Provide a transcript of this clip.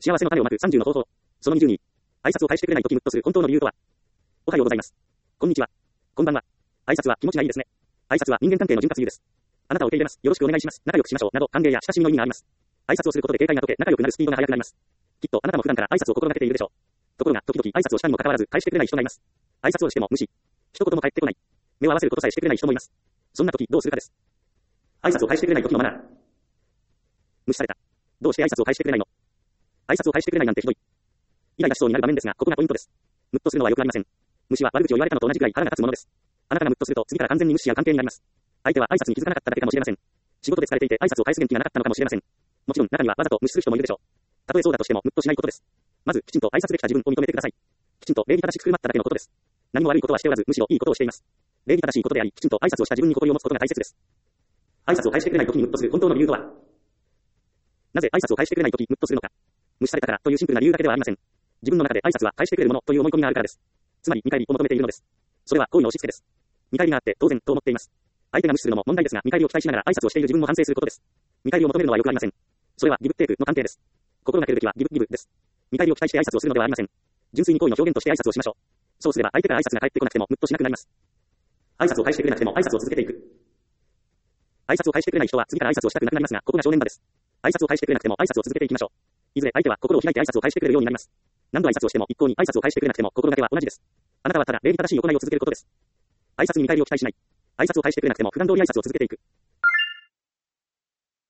幸せの種をまく30の方法。その20に、挨拶を返してくれないときムッとする本当の理由とは。おはようございます。こんにちは。こんばんは。挨拶は気持ちがいいですね。挨拶は人間関係の潤滑油です。あなたを受け入れます。よろしくお願いします。仲良くしましょう。など、歓迎や親しみの意味があります。挨拶をすることで警戒が解け、仲良くなるスピードが速くなります。きっとあなたも普段から挨拶を心がけているでしょう。ところが、時々挨拶をしたにもかかわらず返してくれない人がいます。挨拶をしても無視。一言も返ってこない。目を合わせることさえしてくれない人もいます。そんな時どうするかです。挨拶を返してくれない時のマナー。無視された。どうして挨拶を返してくれないの？挨拶を返してくれないなんてひどい。イライラしそうになる場面ですが、ここがポイントです。ムッとするのはよくありません。無視は悪口を言われたのと同じくらい腹が立つものです。あなたがムッとすると次から完全に無視や関係になります。相手は挨拶に気づかなかっただけかもしれません。仕事で疲れていて挨拶を返す元気がなかったのかもしれません。もちろん中にはわざと無視する人もいるでしょう。たとえそうだとしてもムッとしないことです。まずきちんと挨拶できた自分を認めてください。きちんと礼儀正しく振る舞っただけのことです。何も悪いことはしておらず、むしろいいことをしています。礼儀正しいことであり、きちんと挨拶をした自分に誇りを持つことが大切です。挨拶を返してくれないときにムッとする本当の理由とは。なぜ挨拶を返してくれないときムッとするのか。無視されたからというシンプルな理由だけではありません。自分の中で挨拶は返してくれるものという思い込みがあるからです。つまり見返りを求めているのです。それは好意の押し付けです。見返りがあって当然と思っています。相手が無視するのも問題ですが、見返りを期待しながら挨拶をしている自分も反省することです。見返りを求めるのはよくありません。それはギブテークの関係です。心がけるべきはギブです。見返りを期待して挨拶をするのではありません。純粋に好意の表現として挨拶をしましょう。そうすれば相手から挨拶が返ってこなくてもムッとしなくなります。挨拶を返してくれなくても挨拶を続けていく。挨拶を返してくれない人は次から挨拶をしたくなくなりますが、ここが正念場です。挨拶を返してくれなくても挨拶を続けていきましょう。いずれ相手は心を開いて挨拶を返してくれるようになります。何度挨拶をしても一向に挨拶を返してくれなくても心がけは同じです。あなたはただ礼儀正しい行いを続けることです。挨拶に見返りを期待しない。挨拶を返してくれなくても普段通り挨拶を続けていく。